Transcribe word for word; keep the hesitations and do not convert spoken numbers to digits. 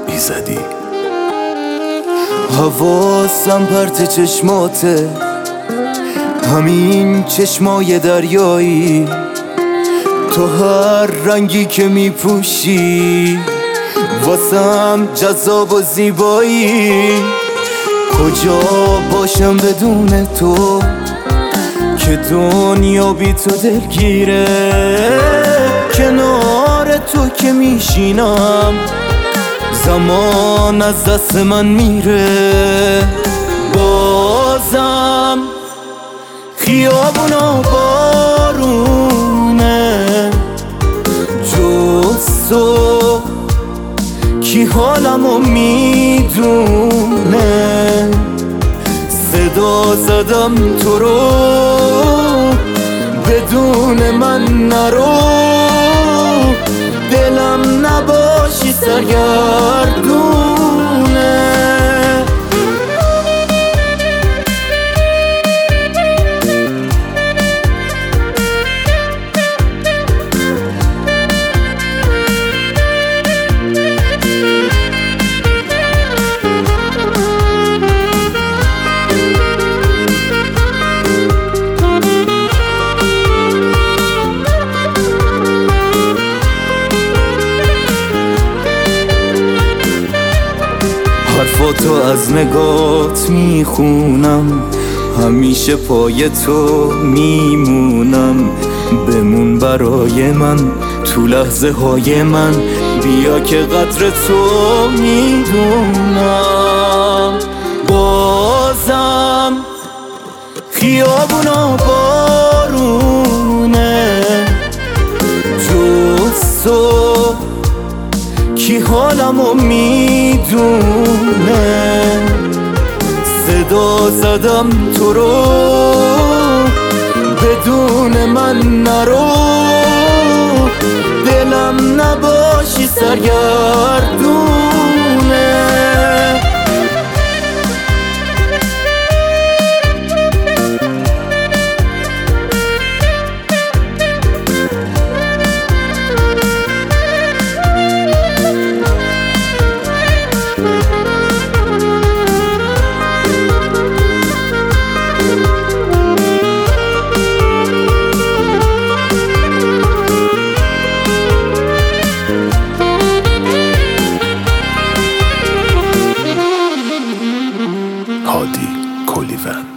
ایزدی. حواسم پرت چشماته، همین چشمای دریایی، تو هر رنگی که میپوشی واسم جذاب و زیبایی. کجا باشم بدون تو که دنیا بی تو دلگیره، کنار تو که میشینم زمان از دست من میره. بازم خیابونا بارونه، جز تو کی حالمو میدونه. صدا زدم تو رو بدون من نرو، دلم نباشی سرگردونه. حرفاتو از نگات میخونم، همیشه پای تو میمونم. بمون برای من تو لحظه های من، بیا که قدر تو میدونم. بازم خیابونا بارونه، جز تو کی حالمو میدونه. صدا زدم تو رو بدون من نرو، دلم نباشی سرگردونه. هادی کلیوند.